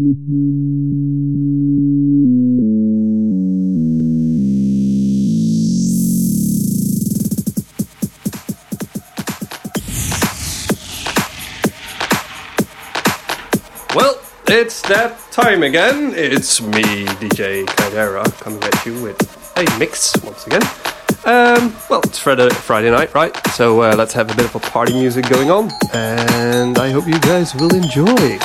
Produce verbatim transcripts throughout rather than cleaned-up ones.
Well, it's that time again. It's me, D J Kaidera, coming at you with a mix once again. Um, well, it's Friday, Friday night, right? So uh, let's have a bit of a party music going on, and I hope you guys will enjoy.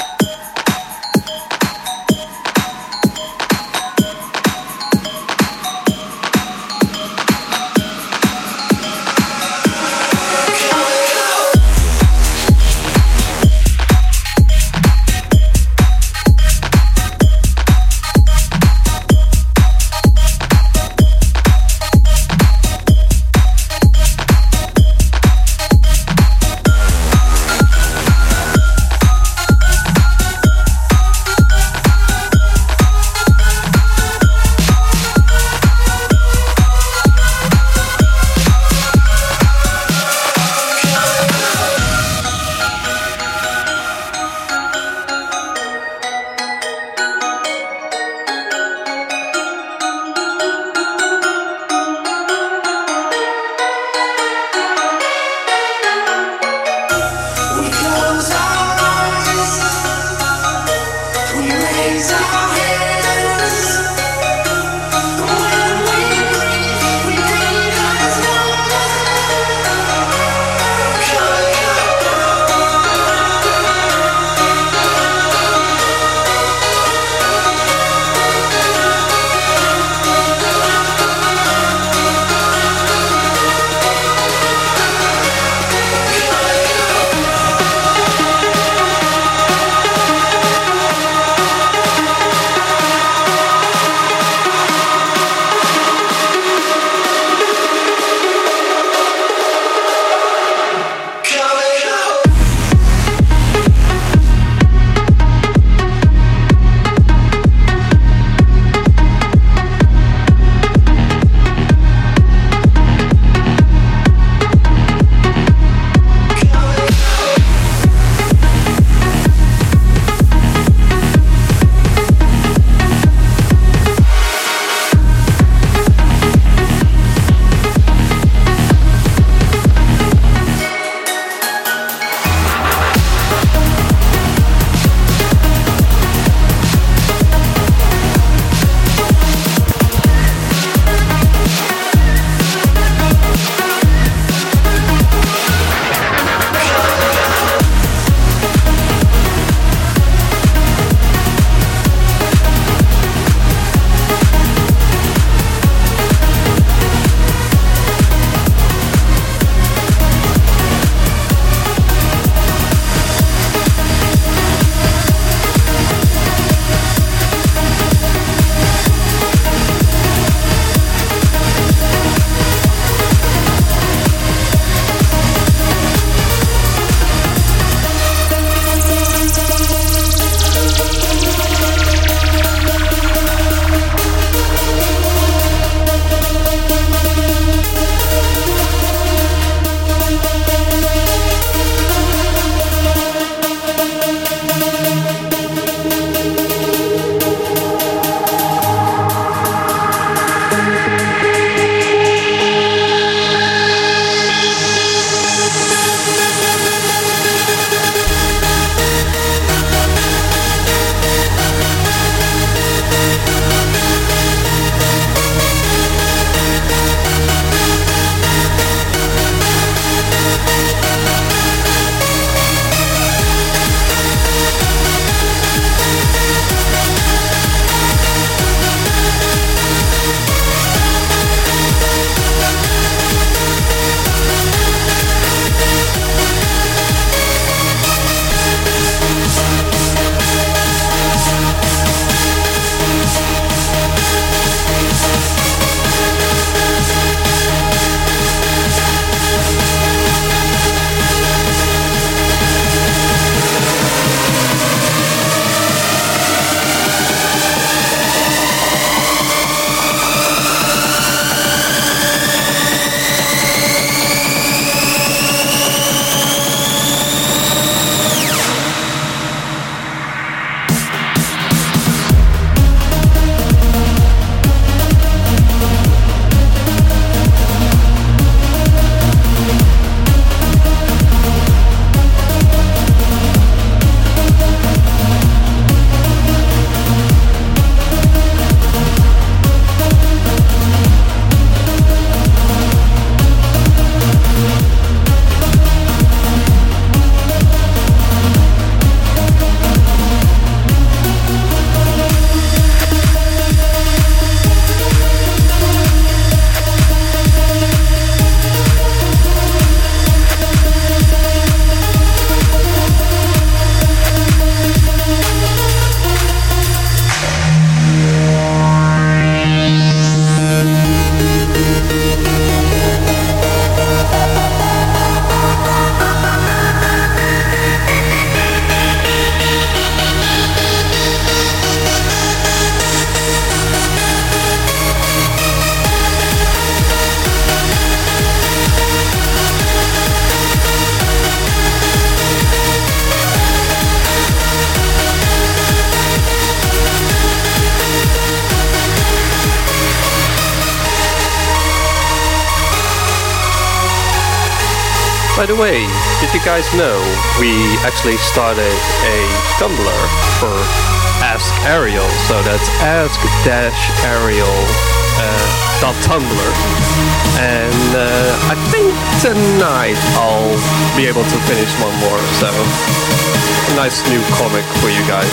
By the way, did you guys know we actually started a Tumblr for Ask Ariel? So that's ask-ariel uh, dot tumblr. And uh, I think tonight I'll be able to finish one more. So a nice new comic for you guys.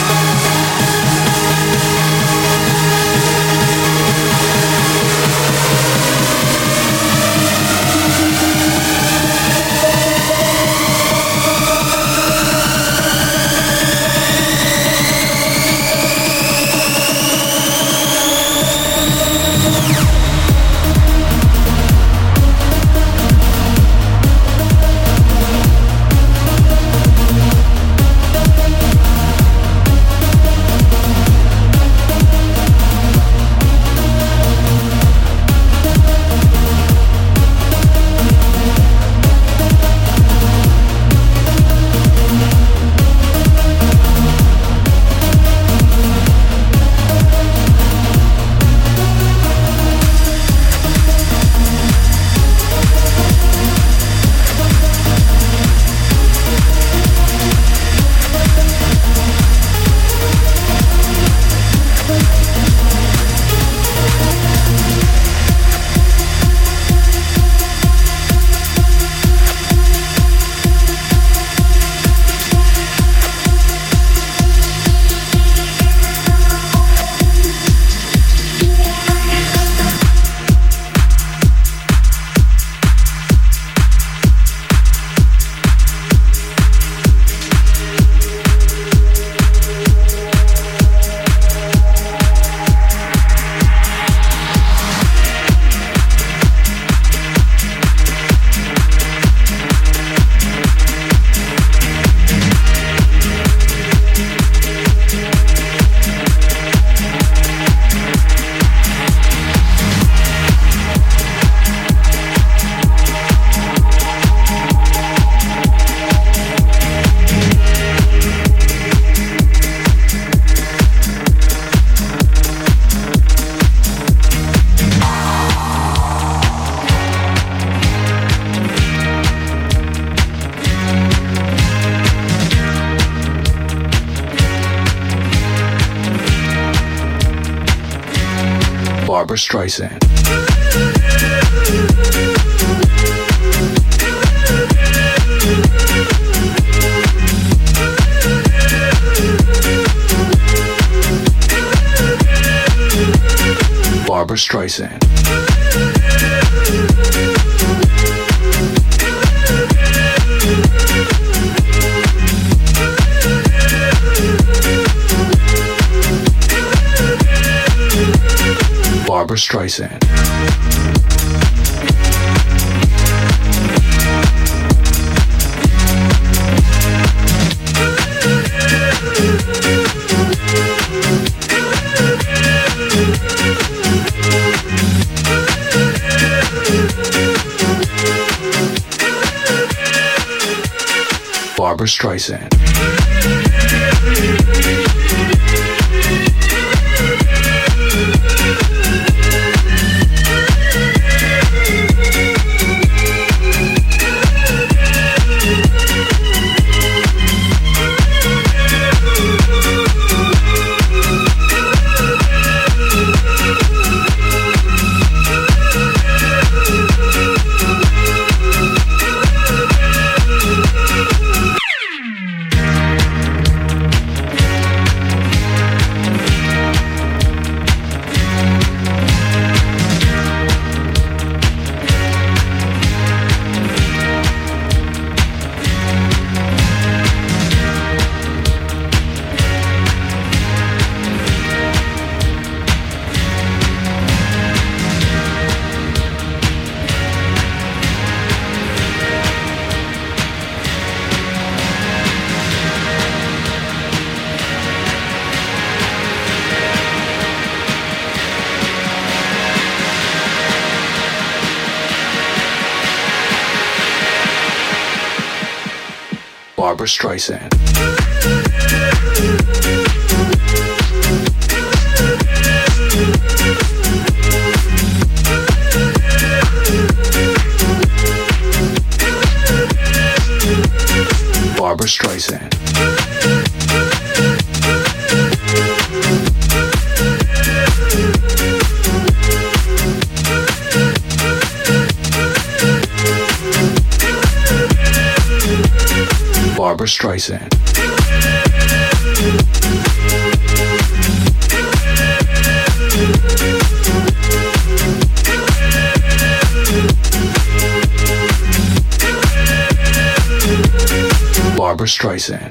Barbra Streisand. Barbra Streisand. Barbra Streisand. Barbra Streisand. Barbra Streisand. Barbra Streisand. Barbra Streisand. Barbra Streisand.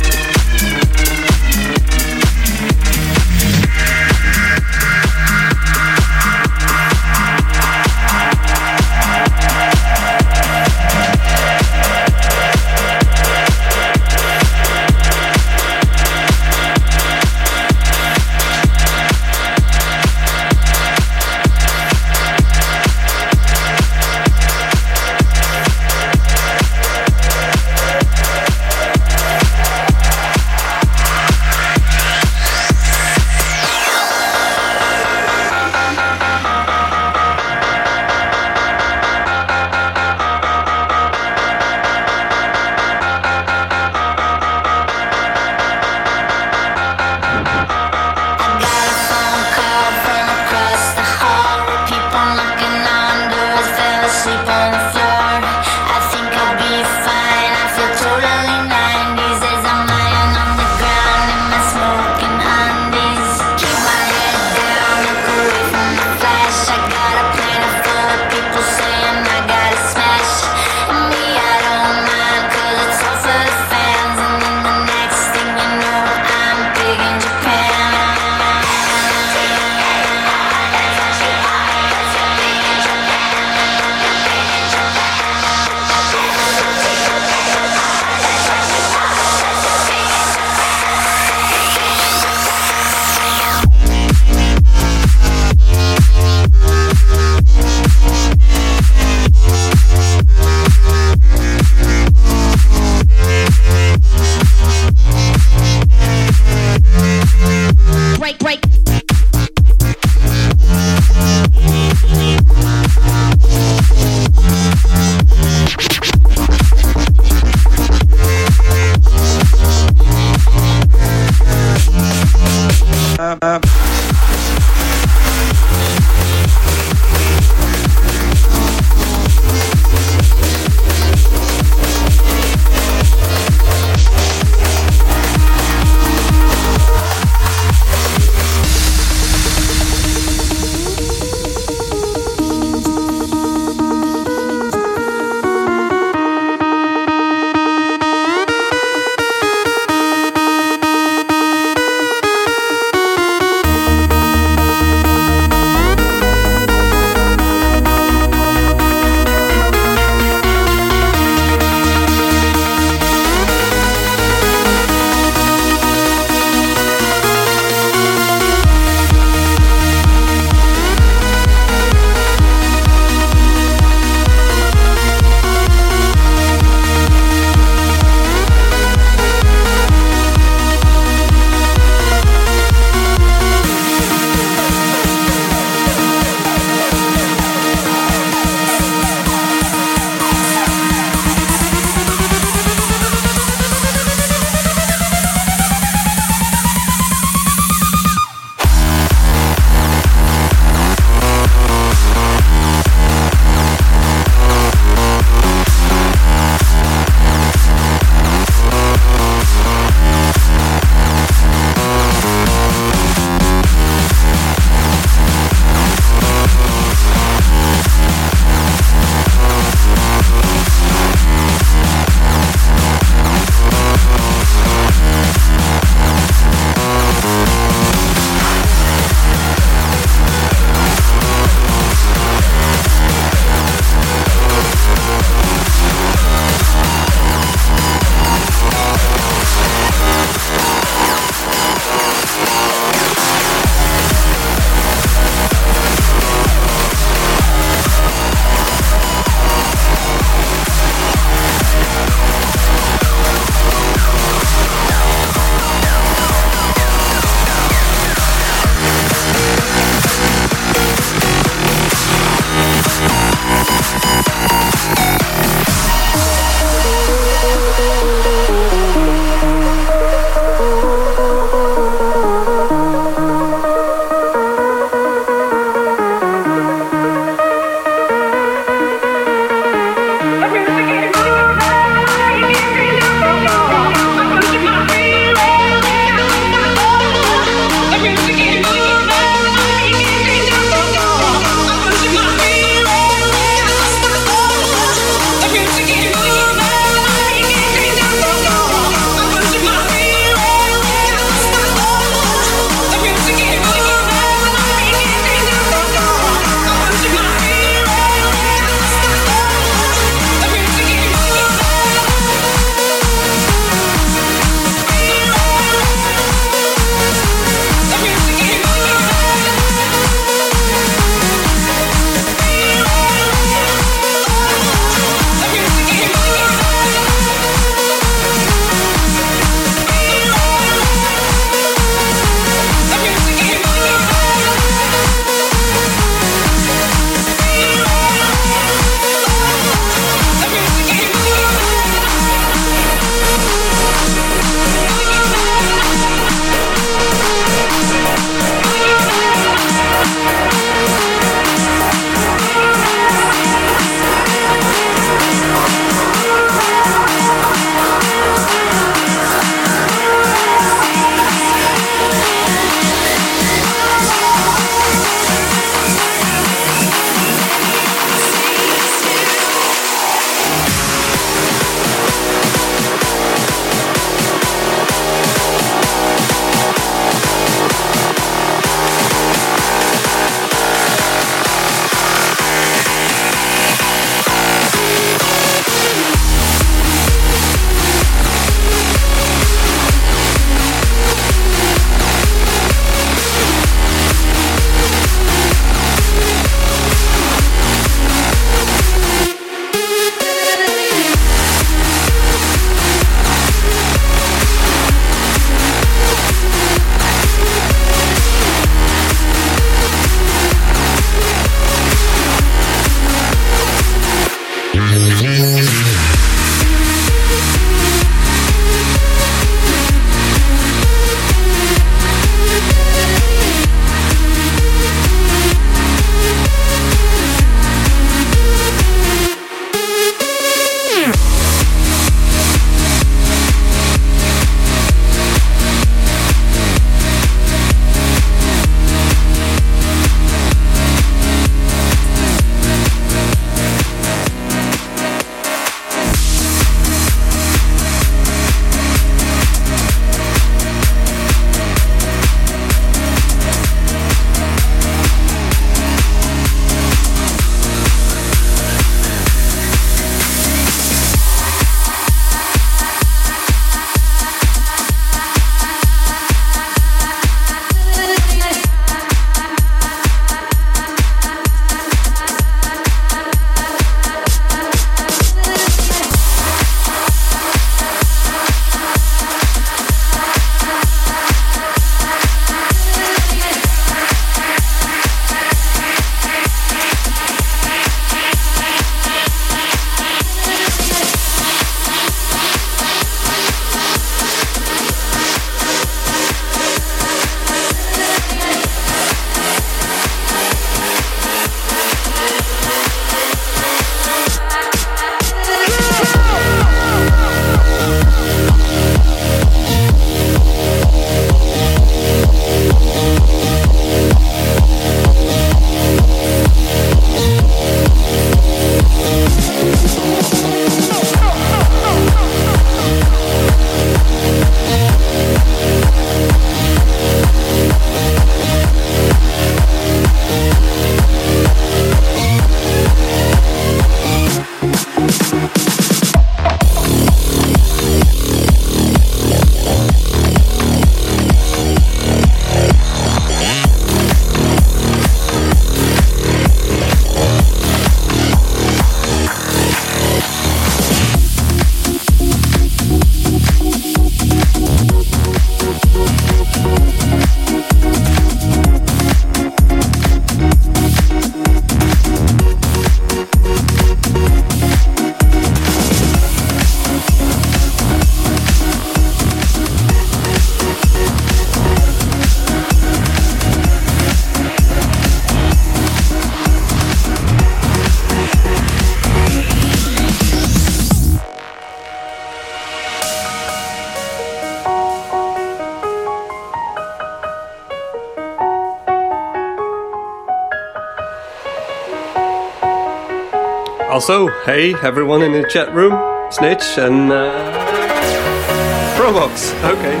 Also, hey, everyone in the chat room, Snitch and uh, Probox. Okay.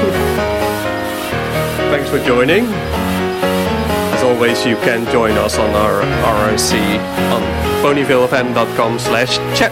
Thanks for joining. As always, you can join us on our R O C on ponyvillefm.com slash chat.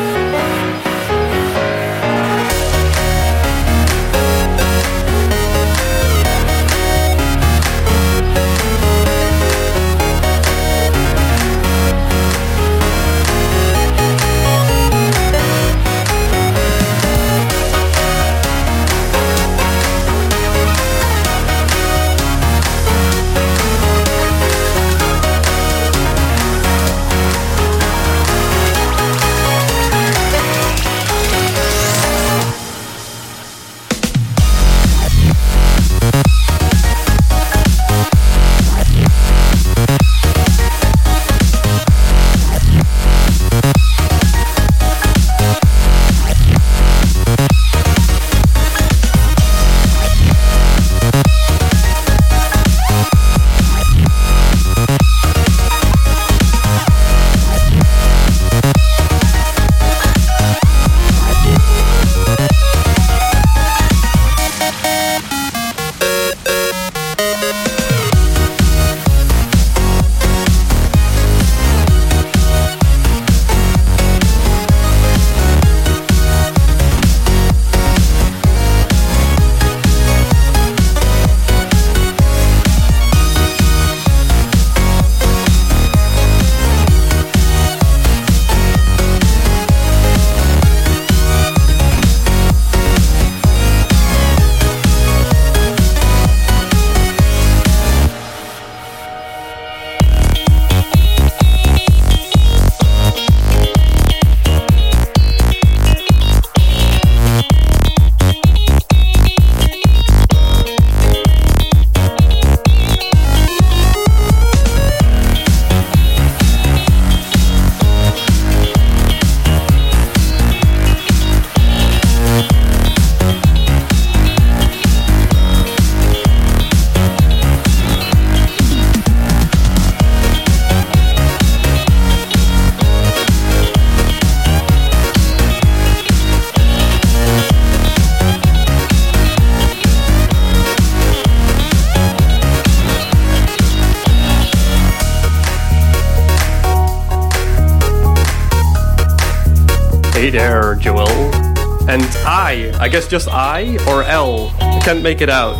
Hey there, Joel. And I, I guess just I or L. I can't make it out.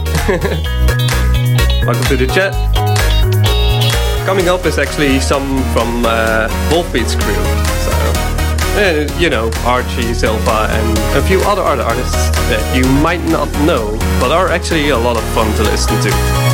Welcome to the chat. Coming up is actually some from uh, Wolfbeat's crew. So, uh, you know, Archie, Silva, and a few other other artists that you might not know, but are actually a lot of fun to listen to.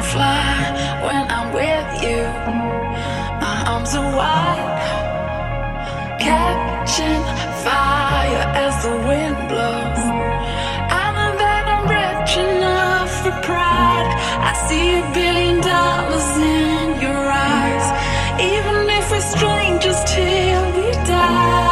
fly when I'm with you. My arms are wide, catching fire as the wind blows. I know that I'm rich enough for pride. I see a billion dollars in your eyes, even if we're strangers till we die.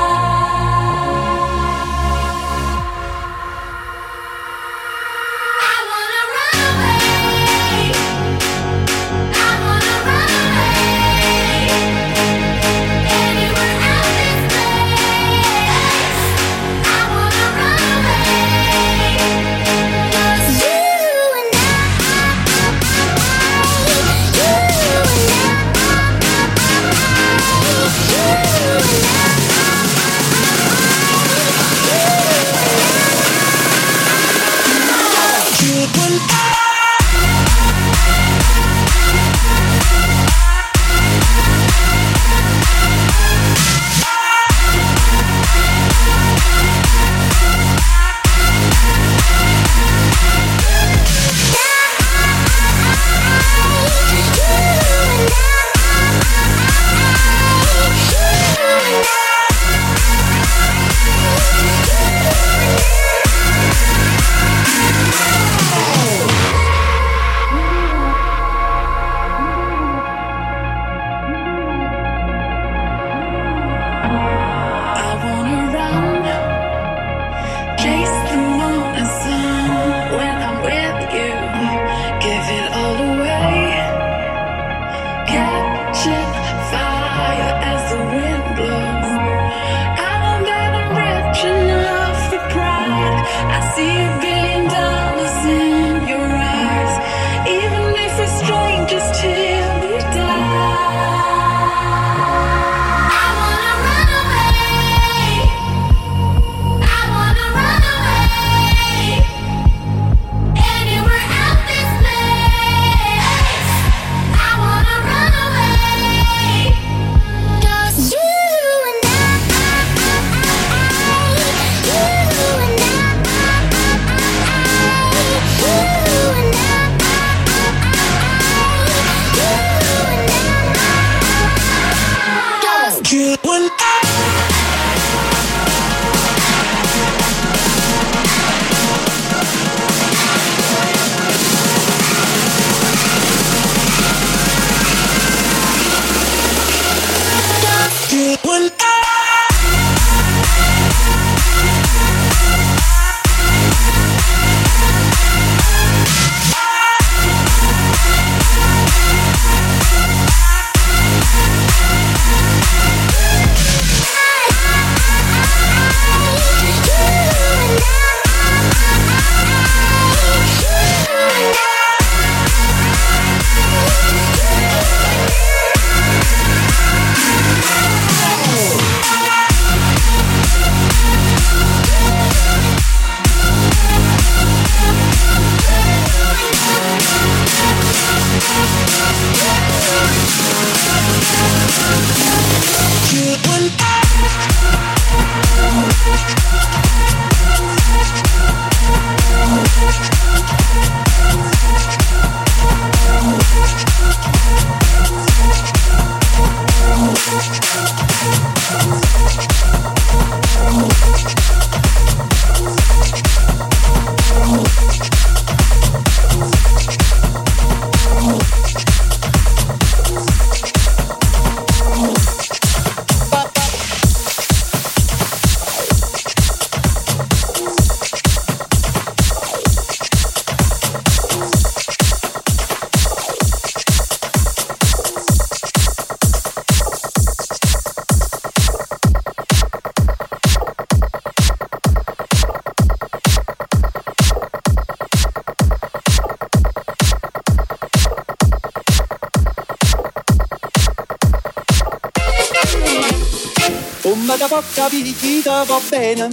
Come da può capire chi ti va bene,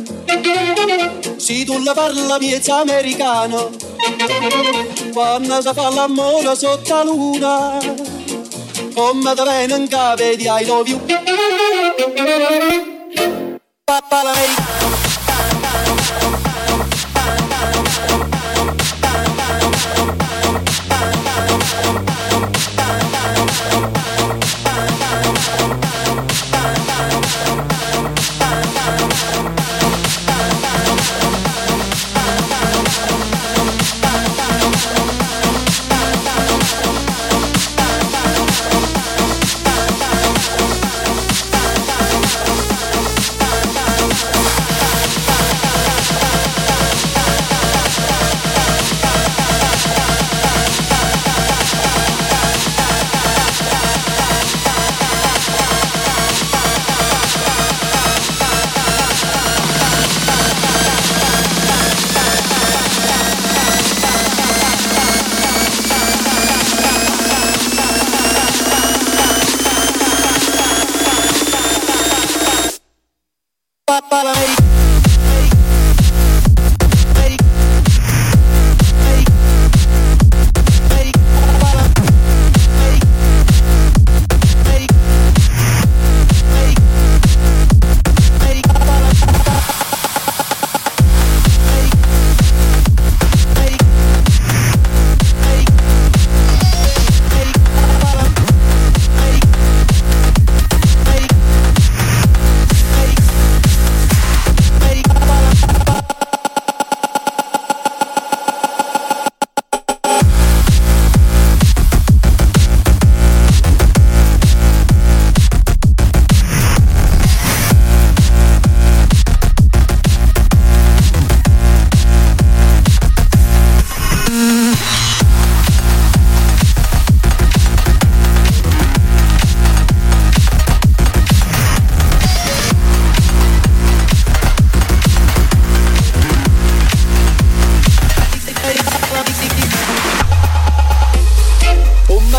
se tu la parla miezza americano, quando si fa l'amore sotto la luna, come da viene in capo di I love you. Papà l'americano.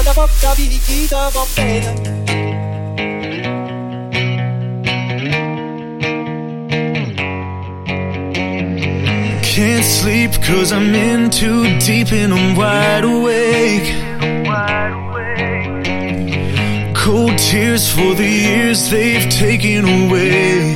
da può capire chi ti va bene. Can't sleep cause I'm in too deep and I'm wide awake. Cold tears for the years they've taken away.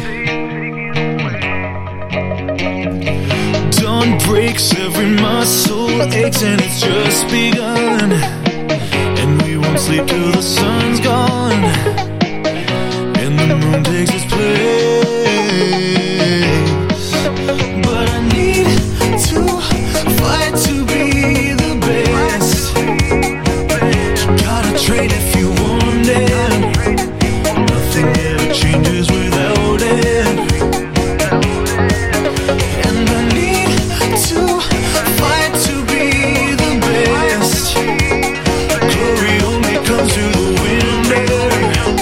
Dawn breaks, every muscle aches and it's just begun. And we won't sleep till the sun's gone and the moon takes its place. But I need to fight to be the best. You gotta trade if you want it. Nothing ever changes without it. And I need to fight to be the best. Glory only comes through the window.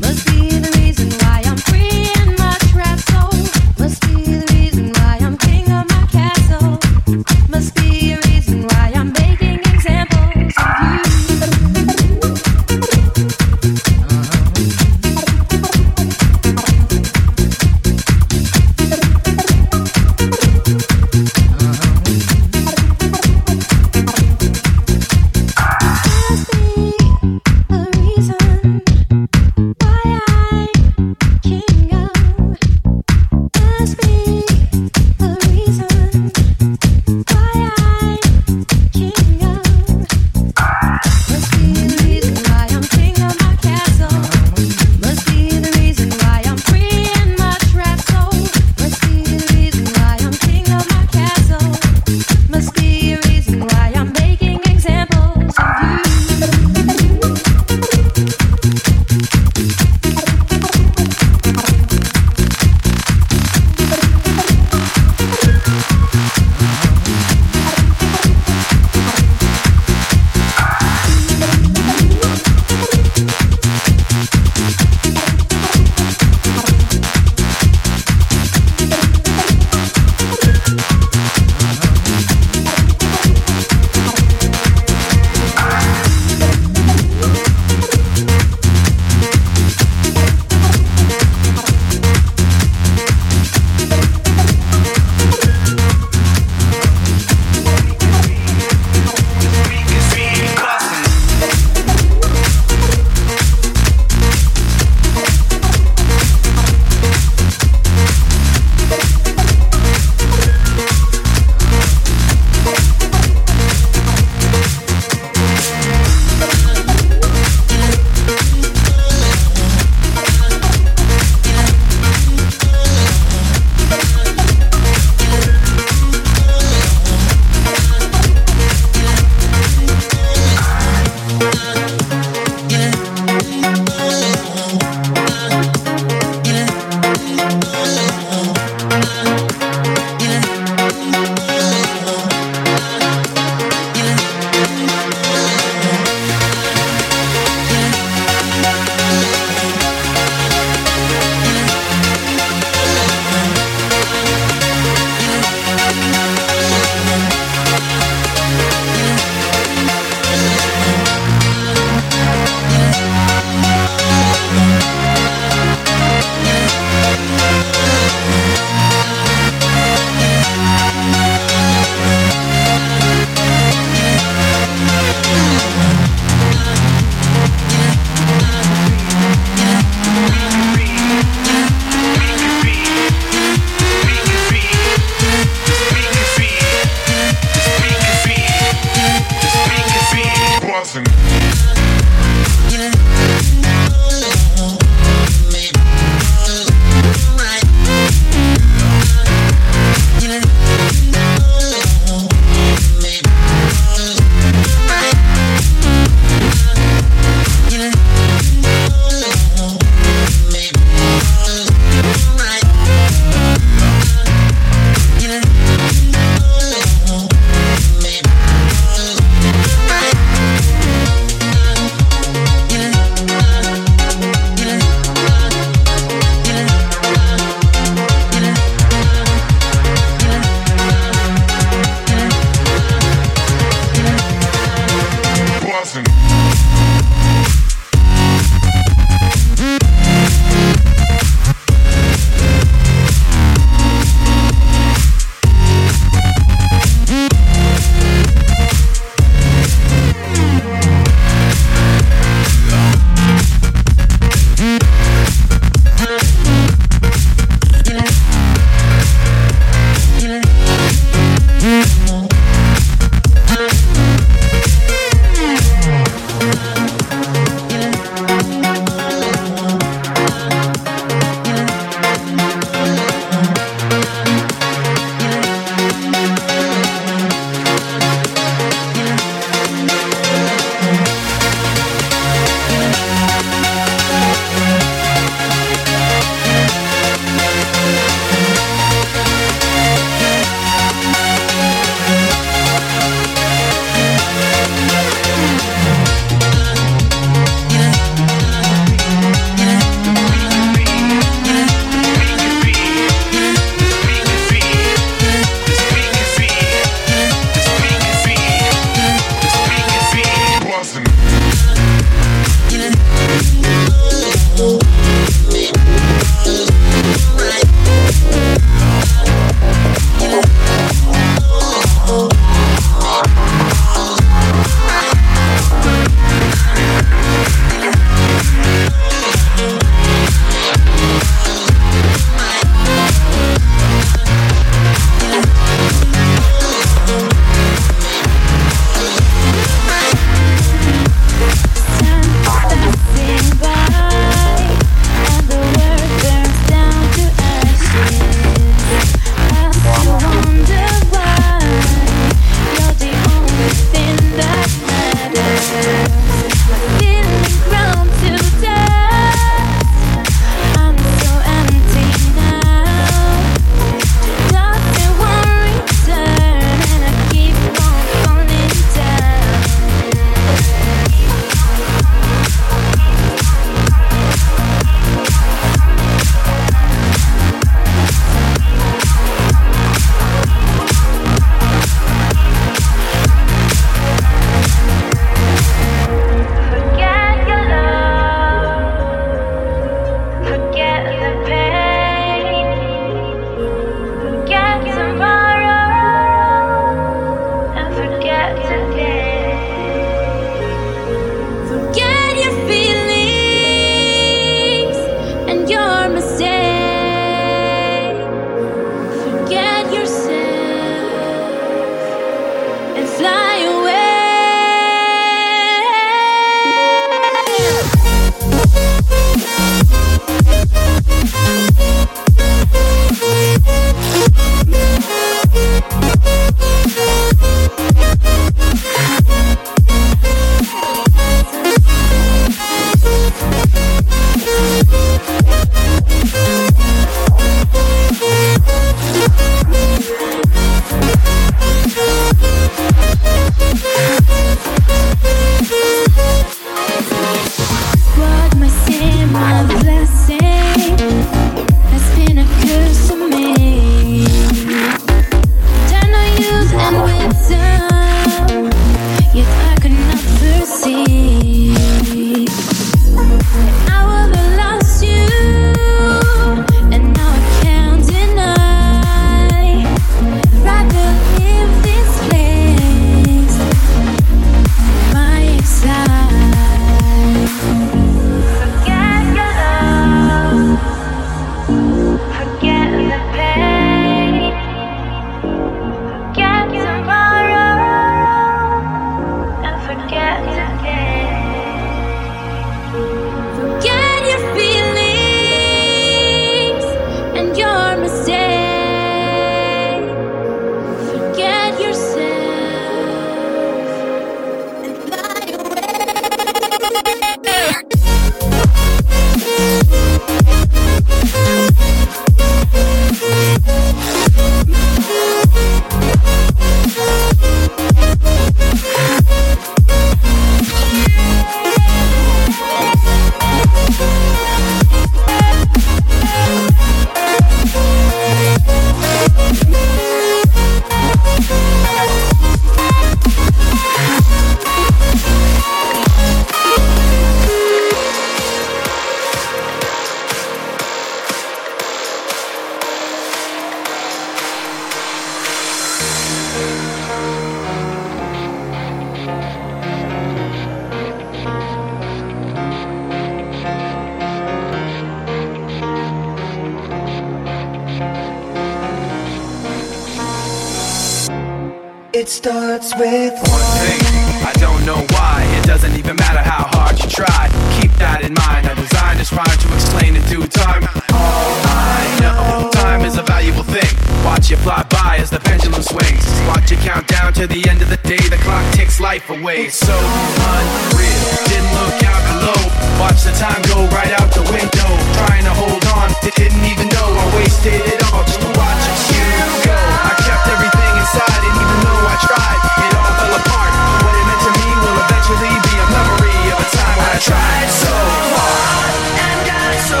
It starts with one thing, I don't know why. It doesn't even matter how hard you try. Keep that in mind, I designed this rhyme to explain in due time. All I know, time is a valuable thing. Watch it fly by as the pendulum swings. Watch it count down to the end of the day. The clock ticks life away. It's so unreal, didn't look out below. Watch the time go right out the window. Trying to hold on, didn't even know I wasted it all just to watch you go. I kept everything inside, and even though I tried, it all fell apart. What it meant to me will eventually be a memory of a time when I tried so hard and got so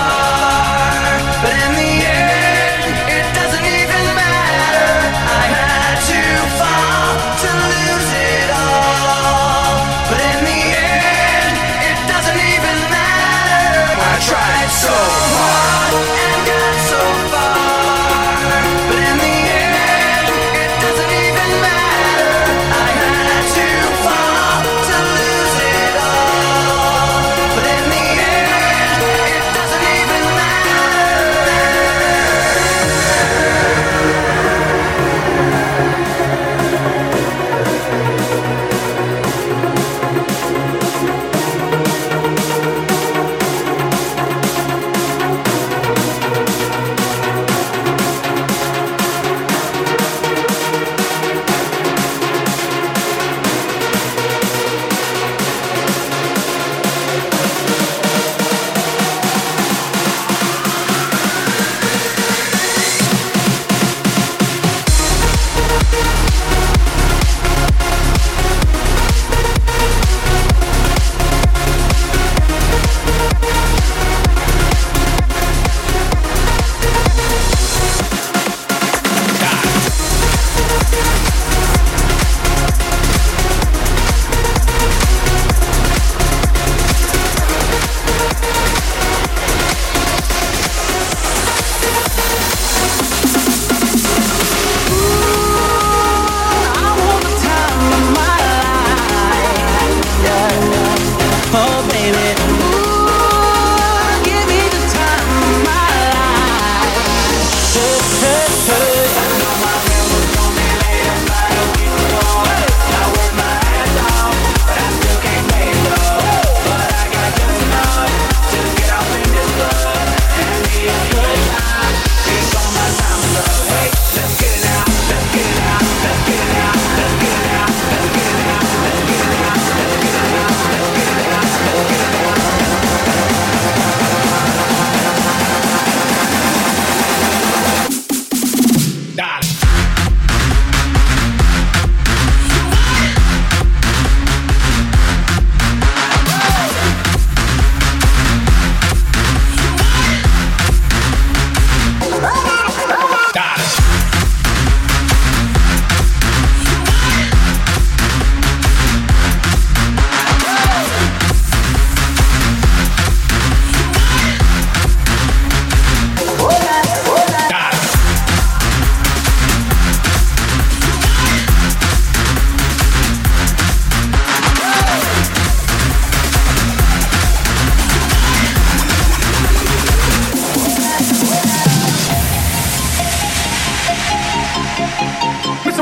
far, but in the end, it doesn't even matter. I had to fall to lose it all, but in the end, it doesn't even matter.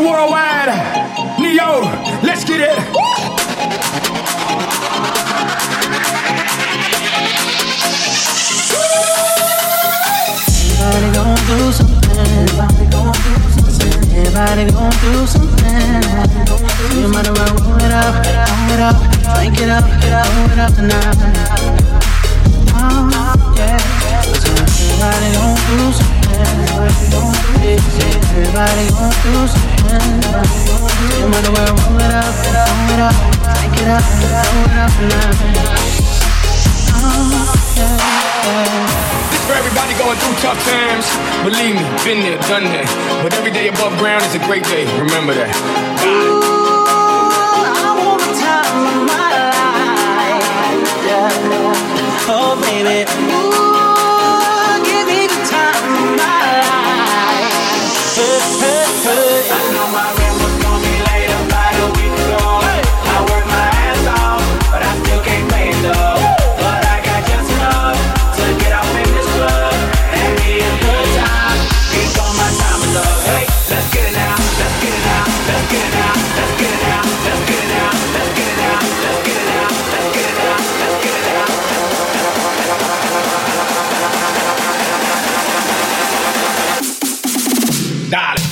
Mister Worldwide, Neo, let's get it. Everybody gon' do something. Everybody gon' do something. Everybody gon' do something. You might as well roll it up, roll it up, drink it up, roll it up tonight. Oh yeah. Everybody gon' do something. Everybody gon' do something. You might as well roll it up, roll it up, drink it up, roll it up tonight. Oh yeah. For everybody going through tough times, believe me, been there, done that. But every day above ground is a great day. Remember that. Ooh, I want the time of my life. Yeah. Oh, baby. Ooh, give me the time of my life. Hey, hey, hey. I know my rent was gonna be late about a week ago. Hey. I worked my ass off, but I still can't pay it though. But I got just enough to get off in this club and be a good time. Keep on my time of love. Hey, let's get it now. Let's get it now. Let's get it now. Let's get it now. Let's get it now. Let's get it now. Let's get it now. Let's get it now. Let's get it now. Dale.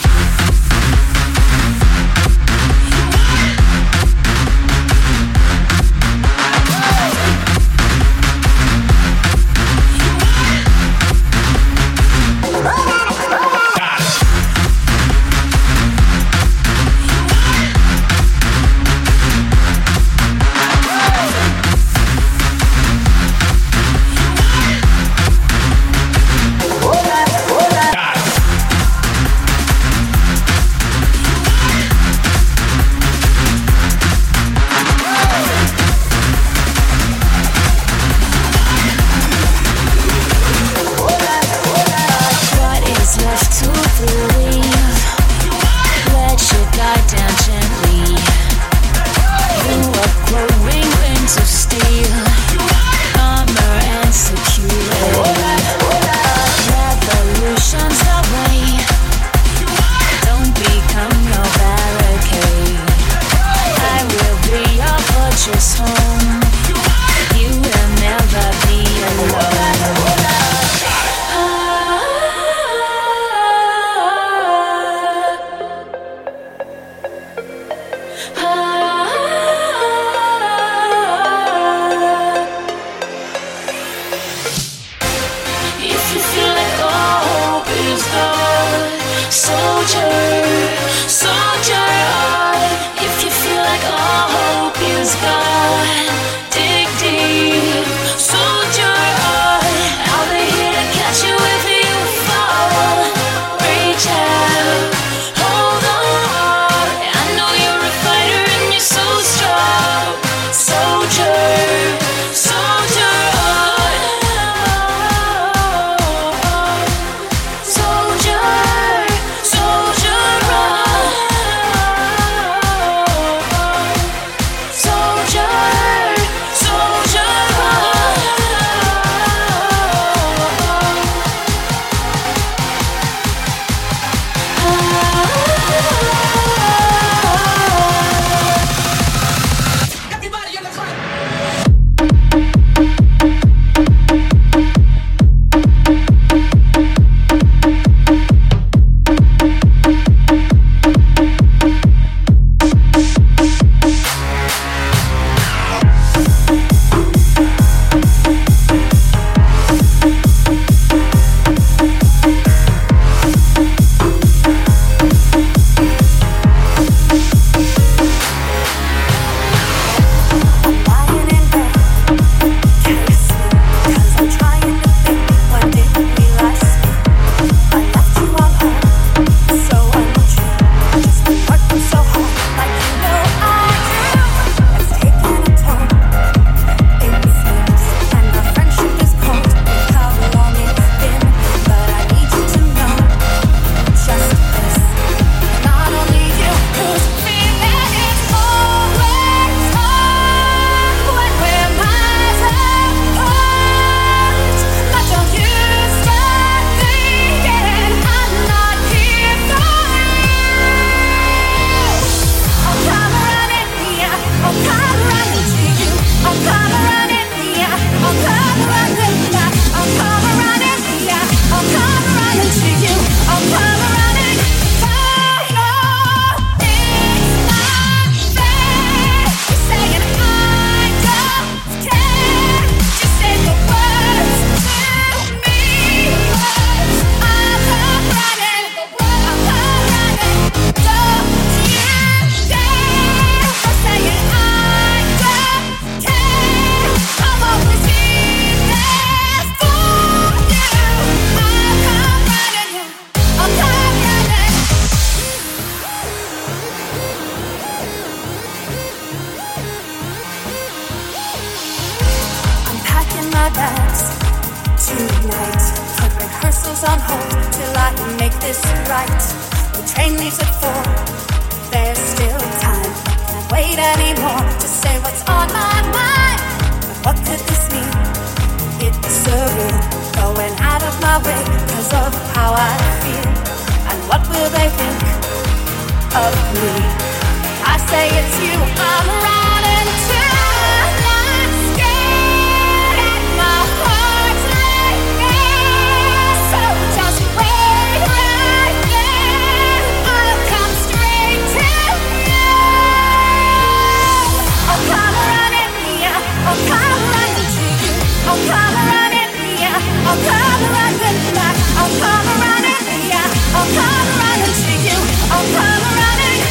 Soldier, soldier. my bags tonight. Put rehearsals on hold till I make this right. The train leaves at four. There's still time. Can't wait anymore to say what's on my mind. But what could this mean? It's surreal. Going out of my way because of how I feel. And what will they think of me? I say it's you I'm running to. I'm scared and my heart's racing. So just wait right there. I'll come straight to you. Oh, come running me. Oh, come running to you. Oh, come running me. Oh, come running back. Oh, come running me. Oh, come running to you. Oh, come running.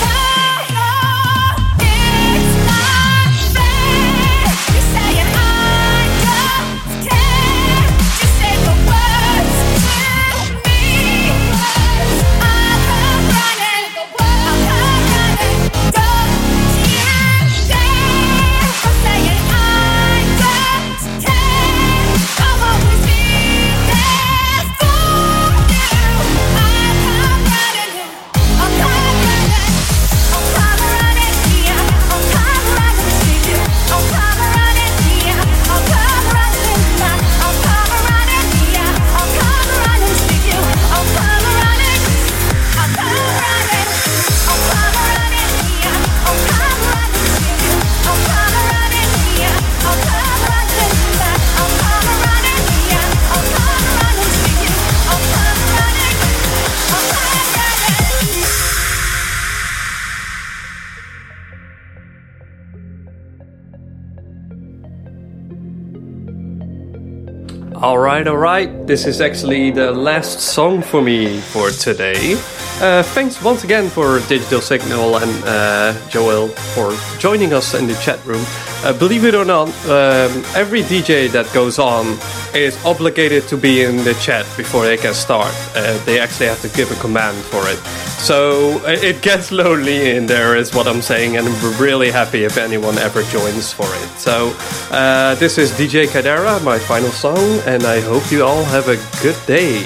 Alright, alright, this is actually the last song for me for today. Uh, thanks once again for Digital Signal and uh, Joel for joining us in the chat room. Uh, believe it or not, um, every D J that goes on is obligated to be in the chat before they can start. Uh, they actually have to give a command for it. So it gets lonely in there is what I'm saying, and we're really happy if anyone ever joins for it. So uh, this is D J Kadera, my final song, and I hope you all have a good day.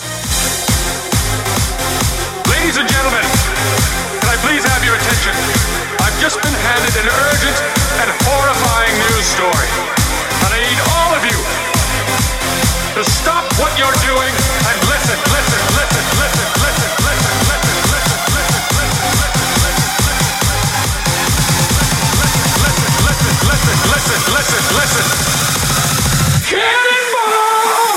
Ladies and gentlemen, can I please have your attention? I've just been handed an urgent and horrifying news story. And I need all of you to stop what you're doing and listen, listen, listen, listen, listen, listen, listen, listen, listen, listen, listen, listen, listen, listen, listen. Cannonball!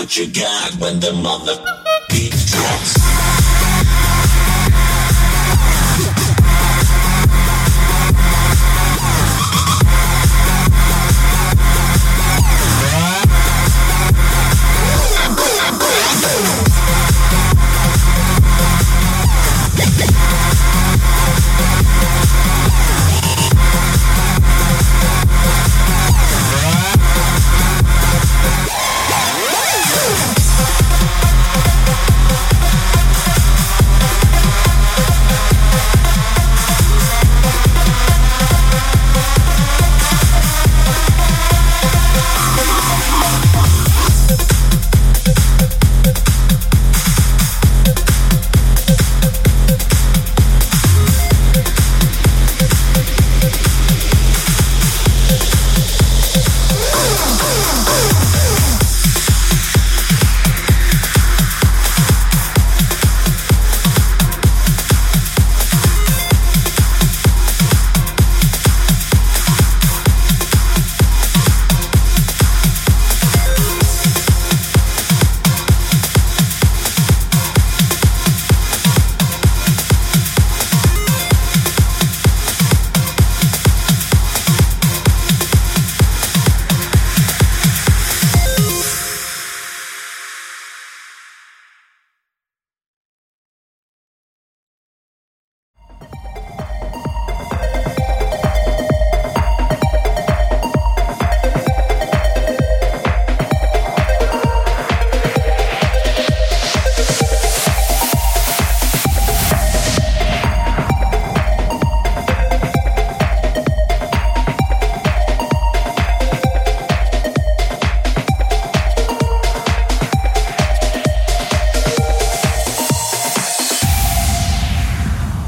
what you got when the mother beat drops.